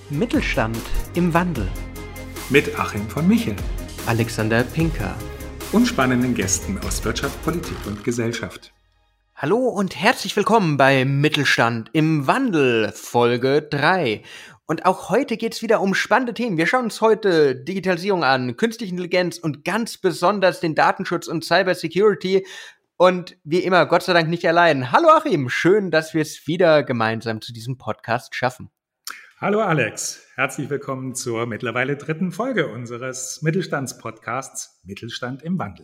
Mittelstand im Wandel. Mit Achim von Michel. Alexander Pinker. Und spannenden Gästen aus Wirtschaft, Politik und Gesellschaft. Hallo und herzlich willkommen bei Mittelstand im Wandel, Folge 3. Und auch heute geht's wieder um spannende Themen. Wir schauen uns heute Digitalisierung an, künstliche Intelligenz und ganz besonders den Datenschutz und Cybersecurity. Und wie immer, Gott sei Dank nicht allein. Hallo Achim, schön, dass wir es wieder gemeinsam zu diesem Podcast schaffen. Hallo Alex, herzlich willkommen zur mittlerweile 3. Folge unseres Mittelstandspodcasts Mittelstand im Wandel.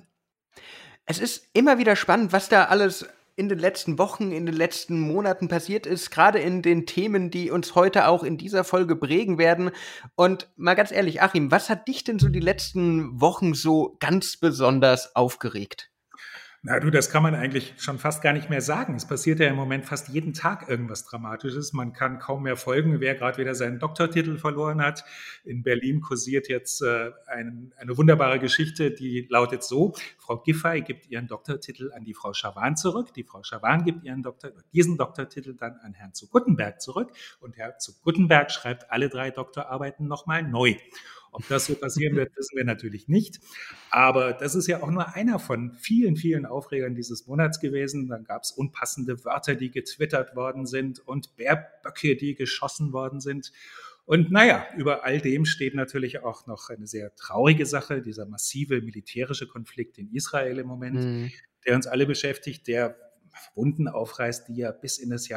Es ist immer wieder spannend, was da alles in den letzten Wochen, in den letzten Monaten passiert ist, gerade in den Themen, die uns heute auch in dieser Folge prägen werden. Und mal ganz ehrlich, Achim, was hat dich denn so die letzten Wochen so ganz besonders aufgeregt? Na du, das kann man eigentlich schon fast gar nicht mehr sagen. Es passiert ja im Moment fast jeden Tag irgendwas Dramatisches. Man kann kaum mehr folgen, wer gerade wieder seinen Doktortitel verloren hat. In Berlin kursiert jetzt eine wunderbare Geschichte, die lautet so: Frau Giffey gibt ihren Doktortitel an die Frau Schawan zurück. Die Frau Schawan gibt diesen Doktortitel dann an Herrn zu Guttenberg zurück. Und Herr zu Guttenberg schreibt alle 3 Doktorarbeiten nochmal neu. Ob das so passieren wird, wissen wir natürlich nicht. Aber das ist ja auch nur einer von vielen, vielen Aufregern dieses Monats gewesen. Dann gab es unpassende Wörter, die getwittert worden sind und Bärböcke, die geschossen worden sind. Und naja, über all dem steht natürlich auch noch eine sehr traurige Sache, dieser massive militärische Konflikt in Israel im Moment, der uns alle beschäftigt, der Wunden aufreißt, die ja bis in das Jahr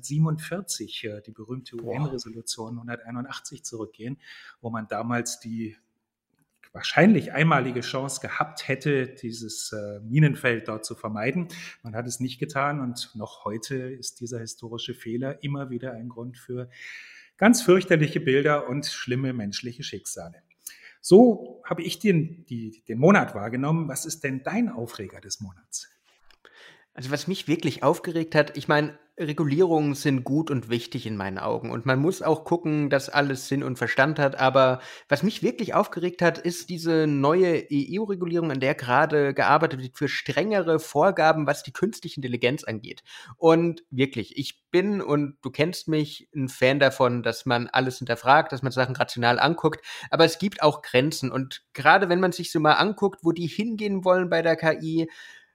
1947, die berühmte UN-Resolution 181 zurückgehen, wo man damals die wahrscheinlich einmalige Chance gehabt hätte, dieses Minenfeld dort zu vermeiden. Man hat es nicht getan und noch heute ist dieser historische Fehler immer wieder ein Grund für ganz fürchterliche Bilder und schlimme menschliche Schicksale. So habe ich den Monat wahrgenommen. Was ist denn dein Aufreger des Monats? Also was mich wirklich aufgeregt hat, ich meine, Regulierungen sind gut und wichtig in meinen Augen und man muss auch gucken, dass alles Sinn und Verstand hat, aber was mich wirklich aufgeregt hat, ist diese neue EU-Regulierung, an der gerade gearbeitet wird für strengere Vorgaben, was die künstliche Intelligenz angeht. Und wirklich, ich bin, und du kennst mich, ein Fan davon, dass man alles hinterfragt, dass man Sachen rational anguckt, aber es gibt auch Grenzen und gerade wenn man sich so mal anguckt, wo die hingehen wollen bei der KI,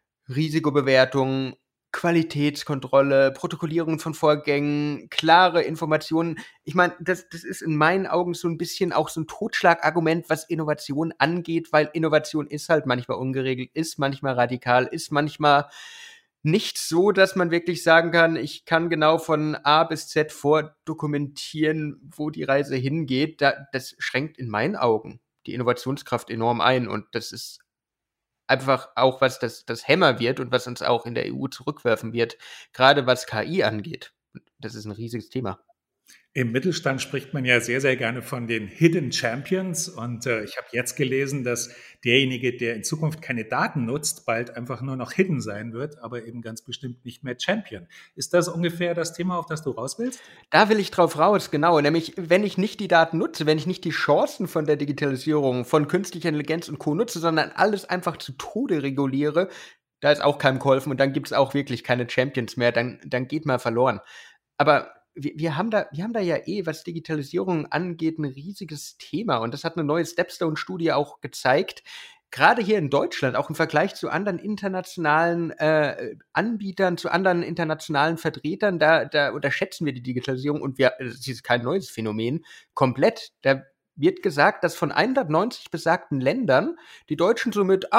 Risikobewertung, Qualitätskontrolle, Protokollierung von Vorgängen, klare Informationen. Ich meine, das ist in meinen Augen so ein bisschen auch so ein Totschlagargument, was Innovation angeht, weil Innovation ist halt manchmal ungeregelt, ist manchmal radikal, ist manchmal nicht so, dass man wirklich sagen kann, ich kann genau von A bis Z vordokumentieren, wo die Reise hingeht. Das schränkt in meinen Augen die Innovationskraft enorm ein und das ist einfach auch, was das Hämmer wird und was uns auch in der EU zurückwerfen wird, gerade was KI angeht. Das ist ein riesiges Thema. Im Mittelstand spricht man ja sehr, sehr gerne von den Hidden Champions. Und ich habe jetzt gelesen, dass derjenige, der in Zukunft keine Daten nutzt, bald einfach nur noch Hidden sein wird, aber eben ganz bestimmt nicht mehr Champion. Ist das ungefähr das Thema, auf das du raus willst? Da will ich drauf raus, genau. Nämlich, wenn ich nicht die Daten nutze, wenn ich nicht die Chancen von der Digitalisierung, von künstlicher Intelligenz und Co. nutze, sondern alles einfach zu Tode reguliere, da ist auch keinem geholfen und dann gibt es auch wirklich keine Champions mehr, dann geht mal verloren. Aber wir haben da ja was Digitalisierung angeht, ein riesiges Thema. Und das hat eine neue Stepstone-Studie auch gezeigt. Gerade hier in Deutschland, auch im Vergleich zu anderen internationalen Anbietern, zu anderen internationalen Vertretern, da unterschätzen wir die Digitalisierung und das ist kein neues Phänomen, komplett. Da wird gesagt, dass von 190 besagten Ländern die Deutschen so mit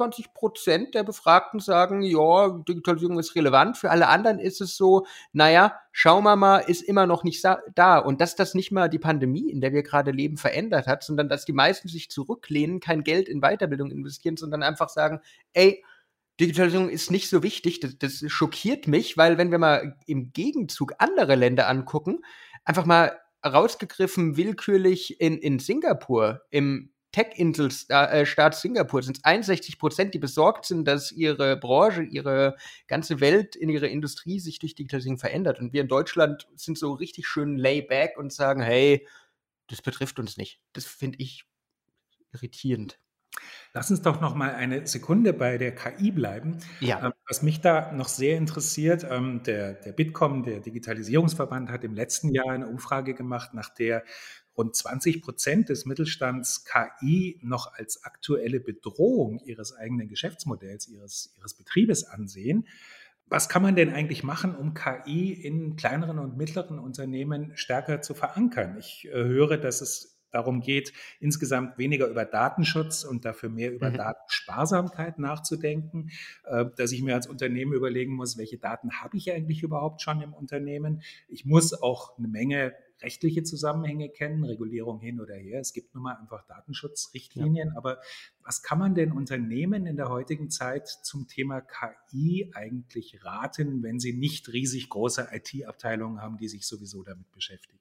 28% der Befragten sagen, ja, Digitalisierung ist relevant. Für alle anderen ist es so, naja, schauen wir mal, ist immer noch nicht da. Und dass das nicht mal die Pandemie, in der wir gerade leben, verändert hat, sondern dass die meisten sich zurücklehnen, kein Geld in Weiterbildung investieren, sondern einfach sagen, ey, Digitalisierung ist nicht so wichtig. Das schockiert mich, weil wenn wir mal im Gegenzug andere Länder angucken, einfach mal rausgegriffen willkürlich in Singapur, im Tech-Inselstaat Singapur sind es 61%, die besorgt sind, dass ihre Branche, ihre ganze Welt in ihrer Industrie sich durch Digitalisierung verändert. Und wir in Deutschland sind so richtig schön layback und sagen, hey, das betrifft uns nicht. Das finde ich irritierend. Lass uns doch noch mal eine Sekunde bei der KI bleiben. Ja. Was mich da noch sehr interessiert, der Bitkom, der Digitalisierungsverband, hat im letzten Jahr eine Umfrage gemacht, nach der rund 20% des Mittelstands KI noch als aktuelle Bedrohung ihres eigenen Geschäftsmodells, ihres Betriebes ansehen. Was kann man denn eigentlich machen, um KI in kleineren und mittleren Unternehmen stärker zu verankern? Ich höre, dass es darum geht, insgesamt weniger über Datenschutz und dafür mehr über Mhm. Datensparsamkeit nachzudenken, dass ich mir als Unternehmen überlegen muss, welche Daten habe ich eigentlich überhaupt schon im Unternehmen? Ich muss auch eine Menge rechtliche Zusammenhänge kennen, Regulierung hin oder her. Es gibt nun mal einfach Ja. Datenschutzrichtlinien, aber was kann man den Unternehmen in der heutigen Zeit zum Thema KI eigentlich raten, wenn sie nicht riesig große IT-Abteilungen haben, die sich sowieso damit beschäftigen?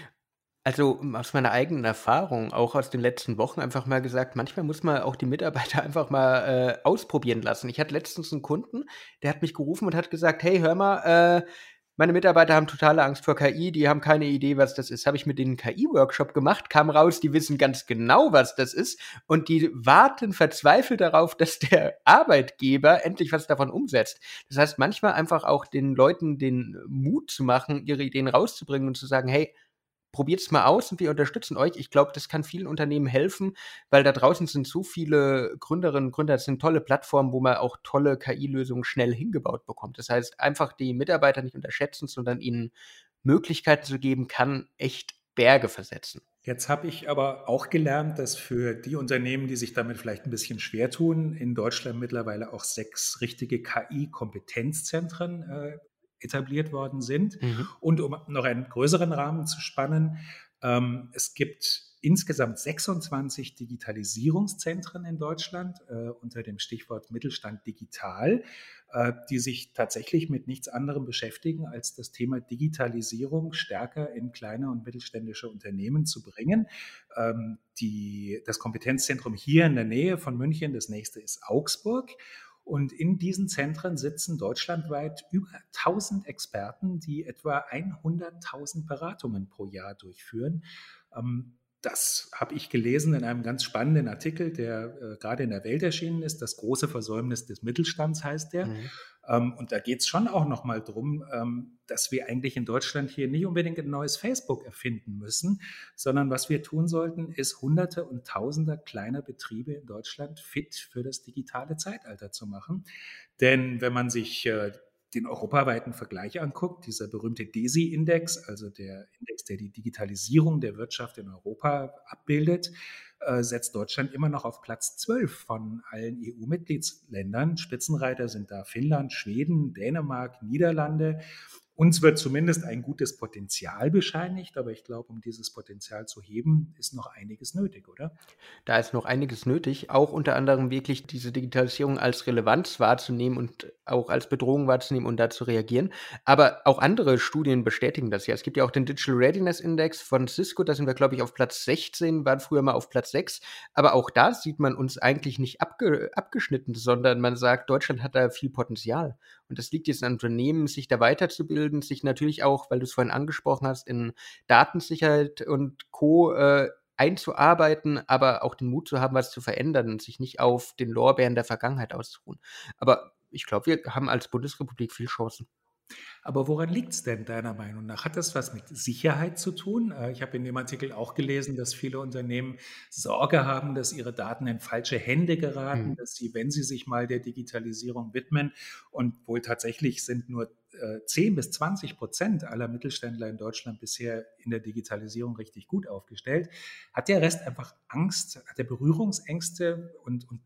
Also, aus meiner eigenen Erfahrung, auch aus den letzten Wochen einfach mal gesagt, manchmal muss man auch die Mitarbeiter einfach mal, ausprobieren lassen. Ich hatte letztens 'n Kunden, der hat mich gerufen und hat gesagt: „Hey, hör mal, meine Mitarbeiter haben totale Angst vor KI, die haben keine Idee, was das ist.“ Habe ich mit denen 'n KI-Workshop gemacht, kam raus, die wissen ganz genau, was das ist und die warten verzweifelt darauf, dass der Arbeitgeber endlich was davon umsetzt. Das heißt, manchmal einfach auch den Leuten den Mut zu machen, ihre Ideen rauszubringen und zu sagen: „Hey, probiert's mal aus und wir unterstützen euch.“ Ich glaube, das kann vielen Unternehmen helfen, weil da draußen sind so viele Gründerinnen und Gründer. Es sind tolle Plattformen, wo man auch tolle KI-Lösungen schnell hingebaut bekommt. Das heißt, einfach die Mitarbeiter nicht unterschätzen, sondern ihnen Möglichkeiten zu geben, kann echt Berge versetzen. Jetzt habe ich aber auch gelernt, dass für die Unternehmen, die sich damit vielleicht ein bisschen schwer tun, in Deutschland mittlerweile auch 6 richtige KI-Kompetenzzentren, etabliert worden sind. Mhm. Und um noch einen größeren Rahmen zu spannen, es gibt insgesamt 26 Digitalisierungszentren in Deutschland, unter dem Stichwort Mittelstand digital, die sich tatsächlich mit nichts anderem beschäftigen, als das Thema Digitalisierung stärker in kleine und mittelständische Unternehmen zu bringen. Das Kompetenzzentrum hier in der Nähe von München, das nächste ist Augsburg. Und in diesen Zentren sitzen deutschlandweit über 1000 Experten, die etwa 100.000 Beratungen pro Jahr durchführen. Das habe ich gelesen in einem ganz spannenden Artikel, der gerade in der Welt erschienen ist. Das große Versäumnis des Mittelstands heißt der. Mhm. Und da geht es schon auch nochmal drum, dass wir eigentlich in Deutschland hier nicht unbedingt ein neues Facebook erfinden müssen, sondern was wir tun sollten, ist Hunderte und Tausende kleiner Betriebe in Deutschland fit für das digitale Zeitalter zu machen. Denn wenn man sich den europaweiten Vergleich anguckt, dieser berühmte DESI-Index, also der Index, der die Digitalisierung der Wirtschaft in Europa abbildet, setzt Deutschland immer noch auf Platz 12 von allen EU-Mitgliedsländern. Spitzenreiter sind da Finnland, Schweden, Dänemark, Niederlande. Uns wird zumindest ein gutes Potenzial bescheinigt, aber ich glaube, um dieses Potenzial zu heben, ist noch einiges nötig, oder? Da ist noch einiges nötig, auch unter anderem wirklich diese Digitalisierung als Relevanz wahrzunehmen und auch als Bedrohung wahrzunehmen und da zu reagieren. Aber auch andere Studien bestätigen das ja. Es gibt ja auch den Digital Readiness Index von Cisco, da sind wir, glaube ich, auf Platz 16, waren früher mal auf Platz 6. Aber auch da sieht man uns eigentlich nicht abgeschnitten, sondern man sagt, Deutschland hat da viel Potenzial. Und das liegt jetzt an Unternehmen, sich da weiterzubilden, sich natürlich auch, weil du es vorhin angesprochen hast, in Datensicherheit und Co. Einzuarbeiten, aber auch den Mut zu haben, was zu verändern und sich nicht auf den Lorbeeren der Vergangenheit auszuruhen. Aber ich glaube, wir haben als Bundesrepublik viel Chancen. Aber woran liegt es denn deiner Meinung nach? Hat das was mit Sicherheit zu tun? Ich habe in dem Artikel auch gelesen, dass viele Unternehmen Sorge haben, dass ihre Daten in falsche Hände geraten, Mhm. dass sie, wenn sie sich mal der Digitalisierung widmen, und wohl tatsächlich sind nur 10 bis 20% aller Mittelständler in Deutschland bisher in der Digitalisierung richtig gut aufgestellt, hat der Rest einfach Angst, hat der Berührungsängste und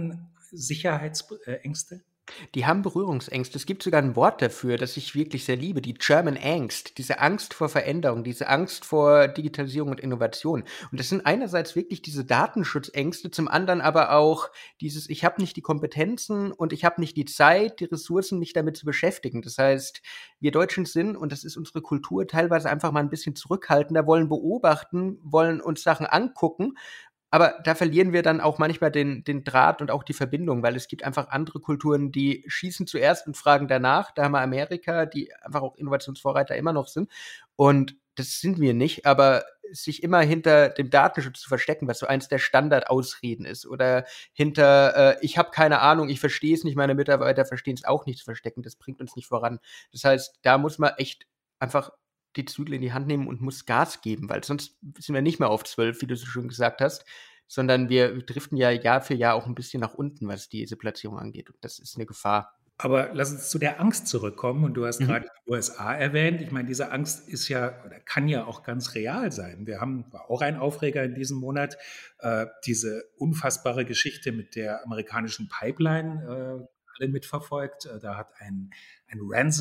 Datensicherheitsängste? Die haben Berührungsängste. Es gibt sogar 'n Wort dafür, das ich wirklich sehr liebe, die German Angst. Diese Angst vor Veränderung, diese Angst vor Digitalisierung und Innovation. Und das sind einerseits wirklich diese Datenschutzängste, zum anderen aber auch dieses: „Ich habe nicht die Kompetenzen und ich habe nicht die Zeit, die Ressourcen, mich damit zu beschäftigen.“ Das heißt, wir Deutschen sind, und das ist unsere Kultur, teilweise einfach mal 'n bisschen zurückhaltender, wollen beobachten, wollen uns Sachen angucken, aber da verlieren wir dann auch manchmal den Draht und auch die Verbindung, weil es gibt einfach andere Kulturen, die schießen zuerst und fragen danach. Da haben wir Amerika, die einfach auch Innovationsvorreiter immer noch sind. Und das sind wir nicht, aber sich immer hinter dem Datenschutz zu verstecken, was so eins der Standardausreden ist, oder hinter, ich habe keine Ahnung, ich verstehe es nicht, meine Mitarbeiter verstehen es auch nicht zu verstecken, das bringt uns nicht voran. Das heißt, da muss man echt einfach die Zügel in die Hand nehmen und muss Gas geben, weil sonst sind wir nicht mehr auf 12, wie du so schön gesagt hast, sondern wir driften ja Jahr für Jahr auch ein bisschen nach unten, was diese Platzierung angeht. Und das ist eine Gefahr. Aber lass uns zu der Angst zurückkommen. Und du hast Mhm. gerade die USA erwähnt. Ich meine, diese Angst ist ja oder kann ja auch ganz real sein. War auch ein Aufreger in diesem Monat, diese unfassbare Geschichte mit der amerikanischen Pipeline, alle mitverfolgt. Da hat ein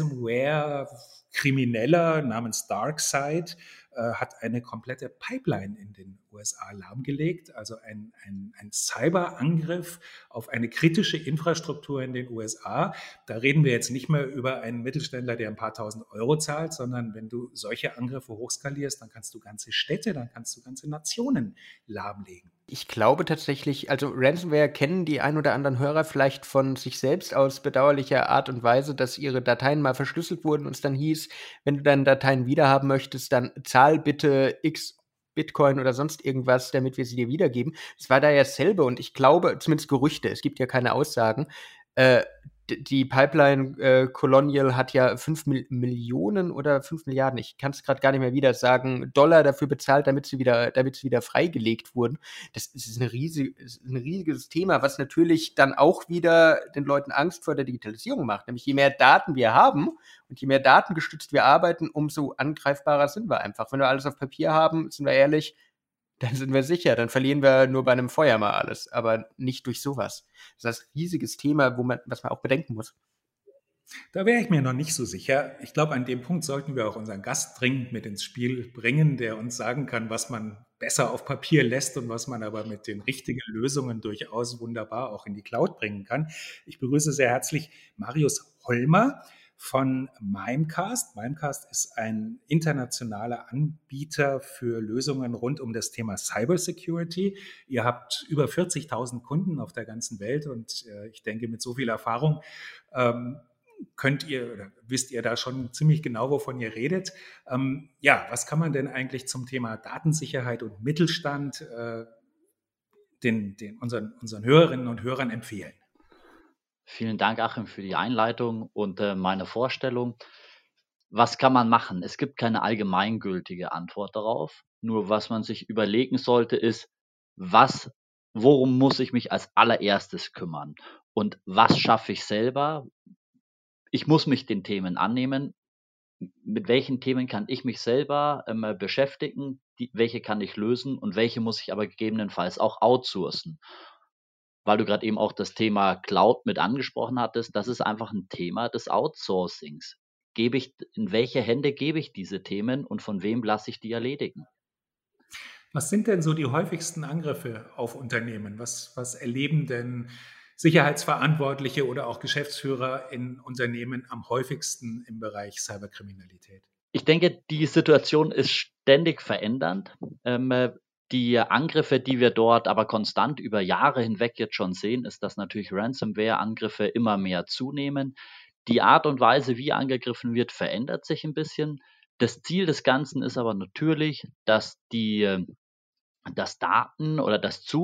Ransomware-Krimineller namens DarkSide hat eine komplette Pipeline in den USA lahmgelegt, also ein Cyberangriff auf eine kritische Infrastruktur in den USA. Da reden wir jetzt nicht mehr über einen Mittelständler, der ein paar tausend Euro zahlt, sondern wenn du solche Angriffe hochskalierst, dann kannst du ganze Städte, dann kannst du ganze Nationen lahmlegen. Ich glaube tatsächlich, also Ransomware kennen die ein oder anderen Hörer vielleicht von sich selbst aus bedauerlicher Art und Weise, dass ihre Dateien mal verschlüsselt wurden und es dann hieß, wenn du deine Dateien wiederhaben möchtest, dann zahl bitte X Bitcoin oder sonst irgendwas, damit wir sie dir wiedergeben. Das war da ja dasselbe und ich glaube, zumindest Gerüchte, es gibt ja keine Aussagen, äh, die Pipeline Colonial hat ja 5 Millionen oder 5 Milliarden, ich kann es gerade gar nicht mehr wieder sagen, Dollar dafür bezahlt, damit sie wieder freigelegt wurden. Das ist ein riesiges Thema, was natürlich dann auch wieder den Leuten Angst vor der Digitalisierung macht. Nämlich je mehr Daten wir haben und je mehr datengestützt wir arbeiten, umso angreifbarer sind wir einfach. Wenn wir alles auf Papier haben, sind wir ehrlich, dann sind wir sicher. Dann verlieren wir nur bei einem Feuer mal alles, aber nicht durch sowas. Das ist ein riesiges Thema, was man auch bedenken muss. Da wäre ich mir noch nicht so sicher. Ich glaube, an dem Punkt sollten wir auch unseren Gast dringend mit ins Spiel bringen, der uns sagen kann, was man besser auf Papier lässt und was man aber mit den richtigen Lösungen durchaus wunderbar auch in die Cloud bringen kann. Ich begrüße sehr herzlich Marius Hollmer von Mimecast. Mimecast ist ein internationaler Anbieter für Lösungen rund um das Thema Cybersecurity. Ihr habt über 40.000 Kunden auf der ganzen Welt und ich denke, mit so viel Erfahrung könnt ihr oder wisst ihr da schon ziemlich genau, wovon ihr redet. Ja, was kann man denn eigentlich zum Thema Datensicherheit und Mittelstand unseren Hörerinnen und Hörern empfehlen? Vielen Dank, Achim, für die Einleitung und meine Vorstellung. Was kann man machen? Es gibt keine allgemeingültige Antwort darauf. Nur was man sich überlegen sollte, ist, was, worum muss ich mich als allererstes kümmern? Und was schaffe ich selber? Ich muss mich den Themen annehmen. Mit welchen Themen kann ich mich selber beschäftigen? Welche kann ich lösen und welche muss ich aber gegebenenfalls auch outsourcen? Weil du gerade eben auch das Thema Cloud mit angesprochen hattest, das ist einfach ein Thema des Outsourcings. In welche Hände gebe ich diese Themen und von wem lasse ich die erledigen? Was sind denn so die häufigsten Angriffe auf Unternehmen? Was erleben denn Sicherheitsverantwortliche oder auch Geschäftsführer in Unternehmen am häufigsten im Bereich Cyberkriminalität? Ich denke, die Situation ist ständig verändernd. Die Angriffe, die wir dort aber konstant über Jahre hinweg jetzt schon sehen, ist, dass natürlich Ransomware-Angriffe immer mehr zunehmen. Die Art und Weise, wie angegriffen wird, verändert sich ein bisschen. Das Ziel des Ganzen ist aber natürlich, dass dass Daten oder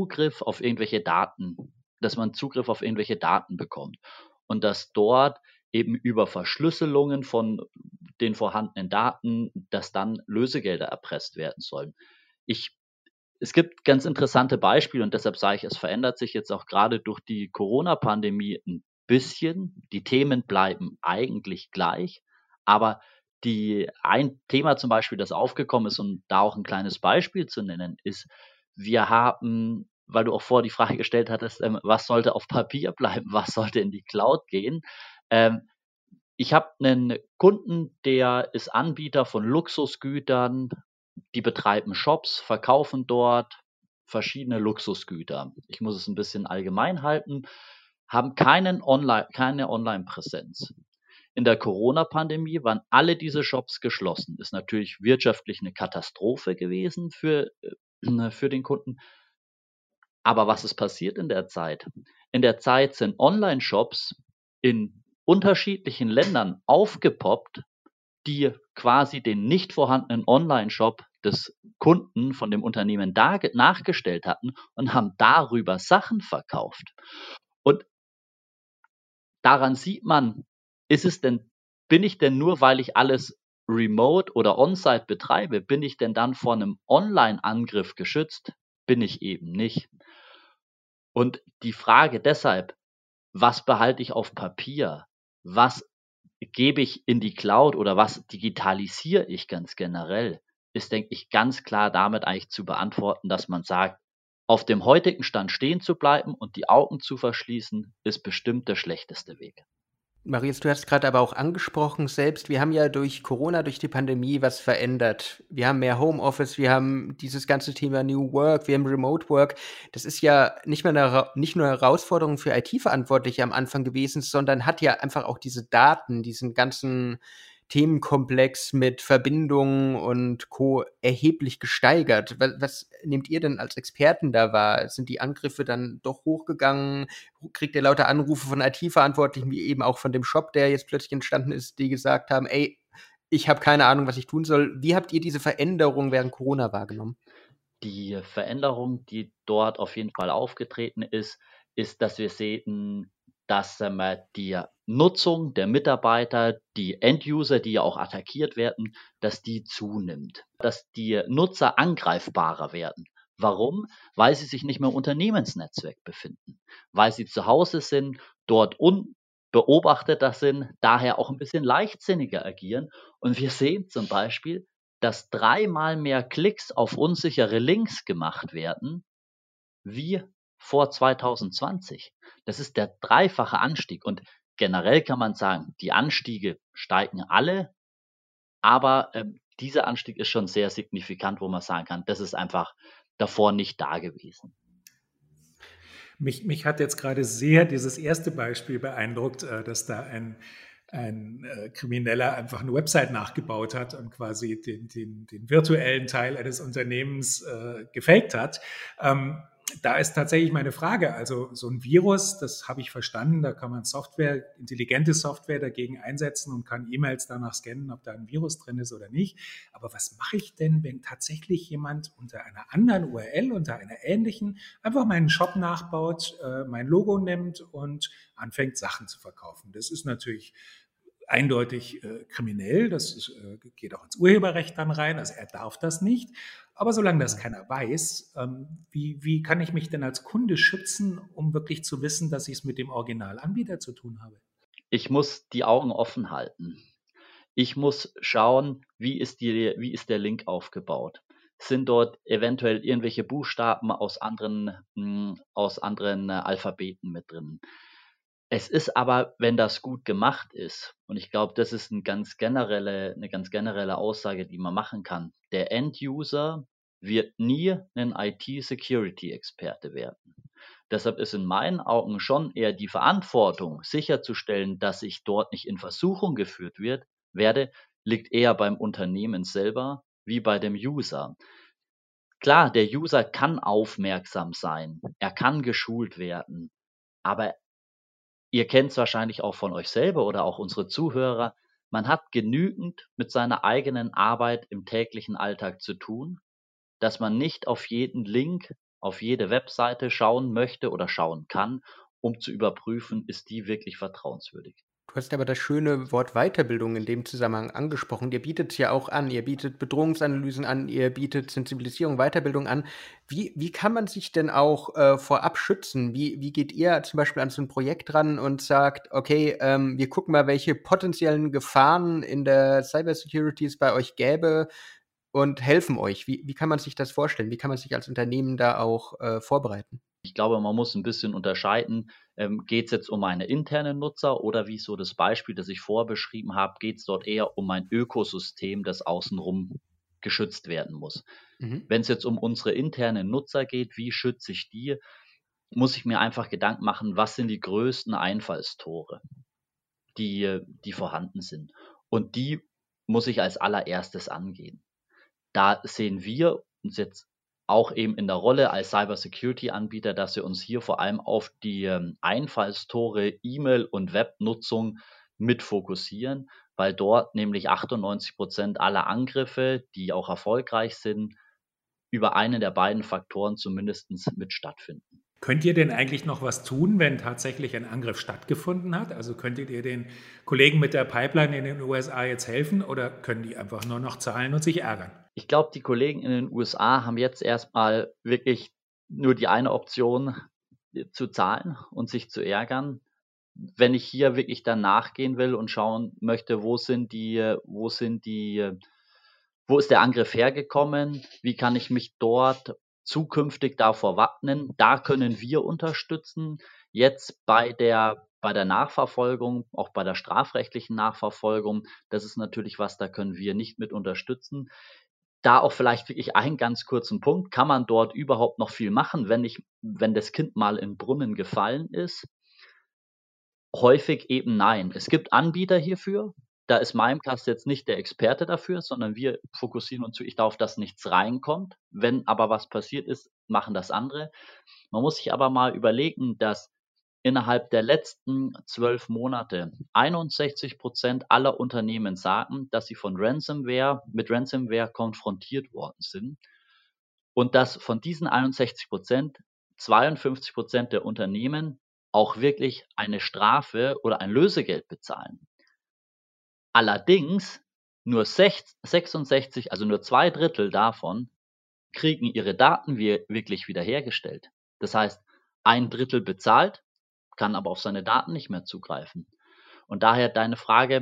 dass man Zugriff auf irgendwelche Daten bekommt und dass dort eben über Verschlüsselungen von den vorhandenen Daten, dass dann Lösegelder erpresst werden sollen. Ich Es gibt ganz interessante Beispiele und deshalb sage ich, es verändert sich jetzt auch gerade durch die Corona-Pandemie ein bisschen. Die Themen bleiben eigentlich gleich, aber ein Thema zum Beispiel, das aufgekommen ist, und da auch ein kleines Beispiel zu nennen, ist, wir haben, weil du auch vorher die Frage gestellt hattest, was sollte auf Papier bleiben, was sollte in die Cloud gehen? Ähm, Ich habe einen Kunden, der ist Anbieter von Luxusgütern, die betreiben Shops, verkaufen dort verschiedene Luxusgüter. Ich muss es ein bisschen allgemein halten, haben keine Online-Präsenz. In der Corona-Pandemie waren alle diese Shops geschlossen. Ist natürlich wirtschaftlich eine Katastrophe gewesen für den Kunden. Aber was ist passiert in der Zeit? In der Zeit sind Online-Shops in unterschiedlichen Ländern aufgepoppt, die quasi den nicht vorhandenen Online-Shop des Kunden von dem Unternehmen nachgestellt hatten und haben darüber Sachen verkauft. Und daran sieht man, bin ich denn nur, weil ich alles remote oder on-site betreibe, bin ich denn dann vor einem Online-Angriff geschützt? Bin ich eben nicht. Und die Frage deshalb, was behalte ich auf Papier? Was gebe ich in die Cloud oder was digitalisiere ich ganz generell, ist, denke ich, ganz klar damit eigentlich zu beantworten, dass man sagt, auf dem heutigen Stand stehen zu bleiben und die Augen zu verschließen, ist bestimmt der schlechteste Weg. Marius, du hast gerade aber auch angesprochen selbst, wir haben ja durch Corona, durch die Pandemie was verändert. Wir haben mehr Homeoffice, wir haben dieses ganze Thema New Work, wir haben Remote Work. Das ist ja nicht mehr nicht nur eine Herausforderung für IT-Verantwortliche am Anfang gewesen, sondern hat ja einfach auch diese Daten, diesen ganzen Themenkomplex mit Verbindungen und Co. erheblich gesteigert. Was nehmt ihr denn als Experten da wahr? Sind die Angriffe dann doch hochgegangen? Kriegt ihr lauter Anrufe von IT-Verantwortlichen, wie eben auch von dem Shop, der jetzt plötzlich entstanden ist, die gesagt haben, ey, ich habe keine Ahnung, was ich tun soll. Wie habt ihr diese Veränderung während Corona wahrgenommen? Die Veränderung, die dort auf jeden Fall aufgetreten ist, dass wir sehen, dass die Nutzung der Mitarbeiter, die End-User, die ja auch attackiert werden, dass die zunimmt. Dass die Nutzer angreifbarer werden. Warum? Weil sie sich nicht mehr im Unternehmensnetzwerk befinden. Weil sie zu Hause sind, dort unbeobachteter sind, daher auch ein bisschen leichtsinniger agieren. Und wir sehen zum Beispiel, dass 3-mal mehr Klicks auf unsichere Links gemacht werden wie vor 2020. Das ist der dreifache Anstieg. Und generell kann man sagen, die Anstiege steigen alle, aber dieser Anstieg ist schon sehr signifikant, wo man sagen kann, das ist einfach davor nicht da gewesen. Mich hat jetzt gerade sehr dieses erste Beispiel beeindruckt, dass da ein Krimineller einfach eine Website nachgebaut hat und quasi den virtuellen Teil eines Unternehmens gefaked hat. Da ist tatsächlich meine Frage, also so ein Virus, das habe ich verstanden, da kann man intelligente Software dagegen einsetzen und kann E-Mails danach scannen, ob da ein Virus drin ist oder nicht. Aber was mache ich denn, wenn tatsächlich jemand unter einer anderen URL, unter einer ähnlichen, einfach meinen Shop nachbaut, mein Logo nimmt und anfängt, Sachen zu verkaufen? Das ist natürlich eindeutig kriminell, geht auch ins Urheberrecht dann rein, also er darf das nicht. Aber solange das keiner weiß, wie kann ich mich denn als Kunde schützen, um wirklich zu wissen, dass ich es mit dem Originalanbieter zu tun habe? Ich muss die Augen offen halten. Ich muss schauen, wie ist der Link aufgebaut? Sind dort eventuell irgendwelche Buchstaben aus anderen Alphabeten mit drin? Es ist aber, wenn das gut gemacht ist, und ich glaube, das ist eine ganz generelle Aussage, die man machen kann. Der End-User wird nie ein IT-Security-Experte werden. Deshalb ist in meinen Augen schon eher die Verantwortung, sicherzustellen, dass ich dort nicht in Versuchung geführt werde, liegt eher beim Unternehmen selber wie bei dem User. Klar, der User kann aufmerksam sein, er kann geschult werden, aber ihr kennt es wahrscheinlich auch von euch selber oder auch unsere Zuhörer, man hat genügend mit seiner eigenen Arbeit im täglichen Alltag zu tun, dass man nicht auf jeden Link, auf jede Webseite schauen möchte oder schauen kann, um zu überprüfen, ist die wirklich vertrauenswürdig. Du hast aber das schöne Wort Weiterbildung in dem Zusammenhang angesprochen. Ihr bietet es ja auch an. Ihr bietet Bedrohungsanalysen an, ihr bietet Sensibilisierung, Weiterbildung an. Wie kann man sich denn auch vorab schützen? Wie geht ihr zum Beispiel an so ein Projekt ran und sagt, okay, wir gucken mal, welche potenziellen Gefahren in der Cybersecurity es bei euch gäbe und helfen euch? Wie kann man sich das vorstellen? Wie kann man sich als Unternehmen da auch vorbereiten? Ich glaube, man muss ein bisschen unterscheiden, geht es jetzt um meine internen Nutzer oder wie so das Beispiel, das ich vorher beschrieben habe, geht es dort eher um ein Ökosystem, das außenrum geschützt werden muss. Mhm. Wenn es jetzt um unsere internen Nutzer geht, wie schütze ich die, muss ich mir einfach Gedanken machen, was sind die größten Einfallstore, die vorhanden sind. Und die muss ich als allererstes angehen. Da sehen wir uns jetzt auch eben in der Rolle als Cybersecurity-Anbieter, dass wir uns hier vor allem auf die Einfallstore E-Mail und Webnutzung mit fokussieren, weil dort nämlich 98% aller Angriffe, die auch erfolgreich sind, über einen der beiden Faktoren zumindest mit stattfinden. Könnt ihr denn eigentlich noch was tun, wenn tatsächlich ein Angriff stattgefunden hat? Also könntet ihr den Kollegen mit der Pipeline in den USA jetzt helfen oder können die einfach nur noch zahlen und sich ärgern? Ich glaube, die Kollegen in den USA haben jetzt erstmal wirklich nur die eine Option, zu zahlen und sich zu ärgern. Wenn ich hier wirklich dann nachgehen will und schauen möchte, wo ist der Angriff hergekommen, wie kann ich mich dort zukünftig davor wappnen, da können wir unterstützen. Jetzt bei der Nachverfolgung, auch bei der strafrechtlichen Nachverfolgung, das ist natürlich was, da können wir nicht mit unterstützen. Da auch vielleicht wirklich einen ganz kurzen Punkt: Kann man dort überhaupt noch viel machen, wenn das Kind mal in 'n Brunnen gefallen ist? Häufig eben nein. Es gibt Anbieter hierfür. Da ist Mimecast jetzt nicht der Experte dafür, sondern wir fokussieren uns wirklich darauf, dass nichts reinkommt. Wenn aber was passiert ist, machen das andere. Man muss sich aber mal überlegen, dass innerhalb der letzten 12 Monate 61% aller Unternehmen sagen, dass sie mit Ransomware konfrontiert worden sind und dass von diesen 61% 52% der Unternehmen auch wirklich eine Strafe oder ein Lösegeld bezahlen. Allerdings nur 66, also nur 2/3 davon, kriegen ihre Daten wirklich wiederhergestellt. Das heißt, 1/3 bezahlt, kann aber auf seine Daten nicht mehr zugreifen. Und daher deine Frage,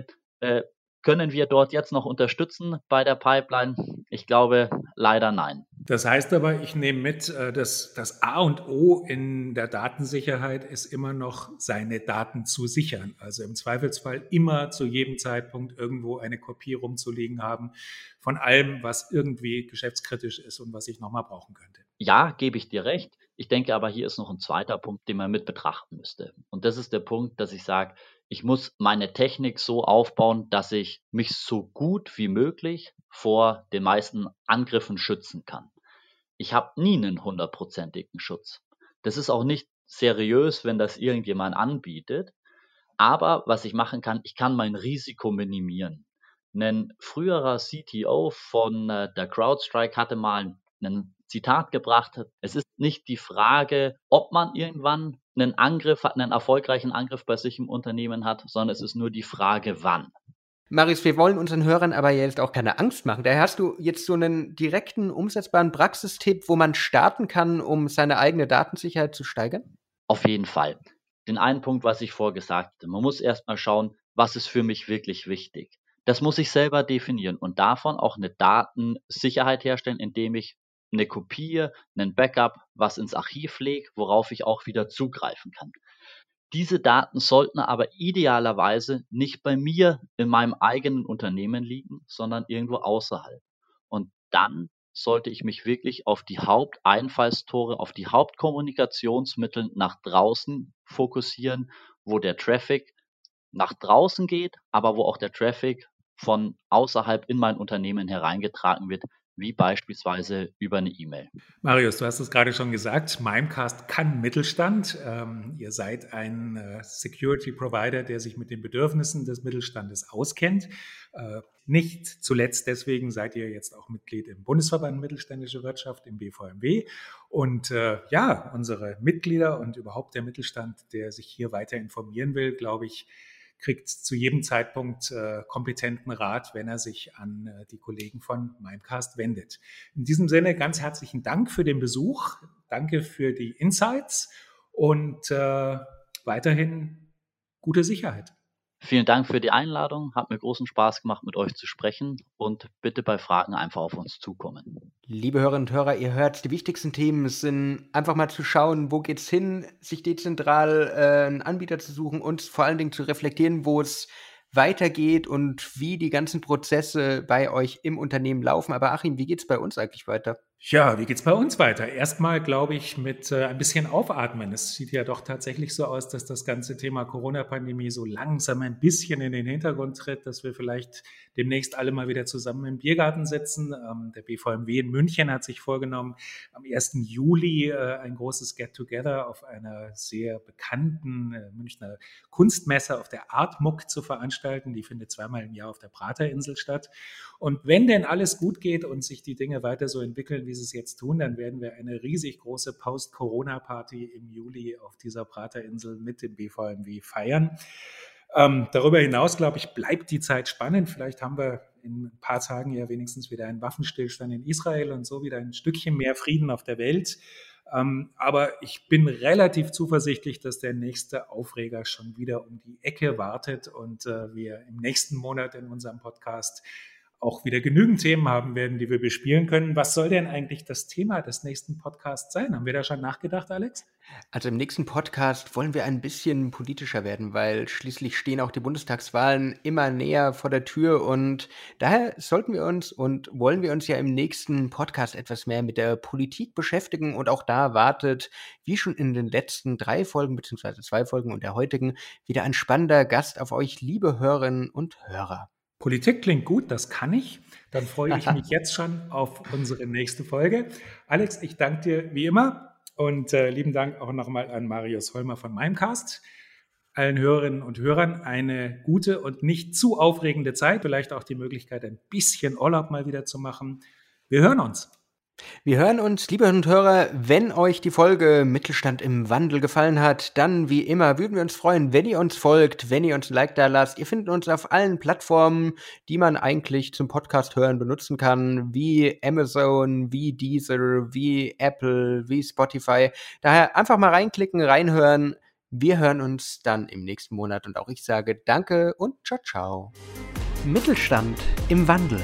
können wir dort jetzt noch unterstützen bei der Pipeline? Ich glaube, leider nein. Das heißt aber, ich nehme mit, dass das A und O in der Datensicherheit ist immer noch, seine Daten zu sichern. Also im Zweifelsfall immer zu jedem Zeitpunkt irgendwo eine Kopie rumzuliegen haben von allem, was irgendwie geschäftskritisch ist und was ich nochmal brauchen könnte. Ja, gebe ich dir recht. Ich denke aber, hier ist noch ein zweiter Punkt, den man mit betrachten müsste. Und das ist der Punkt, dass ich sage, ich muss meine Technik so aufbauen, dass ich mich so gut wie möglich vor den meisten Angriffen schützen kann. Ich habe nie einen 100%igen Schutz. Das ist auch nicht seriös, wenn das irgendjemand anbietet. Aber was ich machen kann, ich kann mein Risiko minimieren. Ein früherer CTO von der CrowdStrike hatte mal ein Zitat gebracht: Es ist nicht die Frage, ob man irgendwann einen erfolgreichen Angriff bei sich im Unternehmen hat, sondern es ist nur die Frage, wann. Marius, wir wollen unseren Hörern aber jetzt auch keine Angst machen. Daher hast du jetzt so einen direkten, umsetzbaren Praxistipp, wo man starten kann, um seine eigene Datensicherheit zu steigern? Auf jeden Fall. Den einen Punkt, was ich vorher gesagt hatte, man muss erst mal schauen, was ist für mich wirklich wichtig. Das muss ich selber definieren und davon auch eine Datensicherheit herstellen, indem ich eine Kopie, einen Backup, was ins Archiv lege, worauf ich auch wieder zugreifen kann. Diese Daten sollten aber idealerweise nicht bei mir in meinem eigenen Unternehmen liegen, sondern irgendwo außerhalb. Und dann sollte ich mich wirklich auf die Haupteinfallstore, auf die Hauptkommunikationsmittel nach draußen fokussieren, wo der Traffic nach draußen geht, aber wo auch der Traffic von außerhalb in mein Unternehmen hereingetragen wird, wie beispielsweise über eine E-Mail. Marius, du hast es gerade schon gesagt, Mimecast kann Mittelstand. Ihr seid ein Security Provider, der sich mit den Bedürfnissen des Mittelstandes auskennt. Nicht zuletzt deswegen seid ihr jetzt auch Mitglied im Bundesverband Mittelständische Wirtschaft, im BVMW. Und ja, unsere Mitglieder und überhaupt der Mittelstand, der sich hier weiter informieren will, glaube ich, kriegt zu jedem Zeitpunkt kompetenten Rat, wenn er sich an die Kollegen von Mimecast wendet. In diesem Sinne ganz herzlichen Dank für den Besuch, danke für die Insights und weiterhin gute Sicherheit. Vielen Dank für die Einladung, hat mir großen Spaß gemacht, mit euch zu sprechen und bitte bei Fragen einfach auf uns zukommen. Liebe Hörerinnen und Hörer, ihr hört, die wichtigsten Themen sind einfach mal zu schauen, wo geht's hin, sich dezentral einen Anbieter zu suchen und vor allen Dingen zu reflektieren, wo es weitergeht und wie die ganzen Prozesse bei euch im Unternehmen laufen. Aber Achim, wie geht's bei uns eigentlich weiter? Ja, wie geht's bei uns weiter? Erstmal, glaube ich, mit ein bisschen Aufatmen. Es sieht ja doch tatsächlich so aus, dass das ganze Thema Corona-Pandemie so langsam ein bisschen in den Hintergrund tritt, dass wir vielleicht demnächst alle mal wieder zusammen im Biergarten sitzen. Der BVMW in München hat sich vorgenommen, am 1. Juli ein großes Get-Together auf einer sehr bekannten Münchner Kunstmesse auf der Artmuck zu veranstalten. Die findet zweimal im Jahr auf der Praterinsel statt. Und wenn denn alles gut geht und sich die Dinge weiter so entwickeln, wie sie es jetzt tun, dann werden wir eine riesig große Post-Corona-Party im Juli auf dieser Praterinsel mit dem BVMW feiern. Darüber hinaus, glaube ich, bleibt die Zeit spannend. Vielleicht haben wir in ein paar Tagen ja wenigstens wieder einen Waffenstillstand in Israel und so wieder ein Stückchen mehr Frieden auf der Welt. Aber ich bin relativ zuversichtlich, dass der nächste Aufreger schon wieder um die Ecke wartet und wir im nächsten Monat in unserem Podcast auch wieder genügend Themen haben werden, die wir bespielen können. Was soll denn eigentlich das Thema des nächsten Podcasts sein? Haben wir da schon nachgedacht, Alex? Also im nächsten Podcast wollen wir ein bisschen politischer werden, weil schließlich stehen auch die Bundestagswahlen immer näher vor der Tür und daher sollten wir uns und wollen wir uns ja im nächsten Podcast etwas mehr mit der Politik beschäftigen und auch da wartet, wie schon in den letzten 3 Folgen beziehungsweise 2 Folgen und der heutigen, wieder ein spannender Gast auf euch, liebe Hörerinnen und Hörer. Politik klingt gut, das kann ich. Dann freue ich mich jetzt schon auf unsere nächste Folge. Alex, ich danke dir wie immer und lieben Dank auch nochmal an Marius Holmer von Mimecast. Allen Hörerinnen und Hörern eine gute und nicht zu aufregende Zeit, vielleicht auch die Möglichkeit, ein bisschen Urlaub mal wieder zu machen. Wir hören uns. Wir hören uns, liebe Hörerinnen und Hörer, wenn euch die Folge Mittelstand im Wandel gefallen hat, dann wie immer würden wir uns freuen, wenn ihr uns folgt, wenn ihr uns ein Like da lasst. Ihr findet uns auf allen Plattformen, die man eigentlich zum Podcast hören benutzen kann, wie Amazon, wie Deezer, wie Apple, wie Spotify. Daher einfach mal reinklicken, reinhören. Wir hören uns dann im nächsten Monat und auch ich sage Danke und ciao, ciao. Mittelstand im Wandel.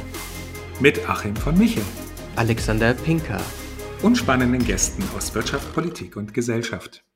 Mit Achim von Michel. Alexander Pinker und spannenden Gästen aus Wirtschaft, Politik und Gesellschaft.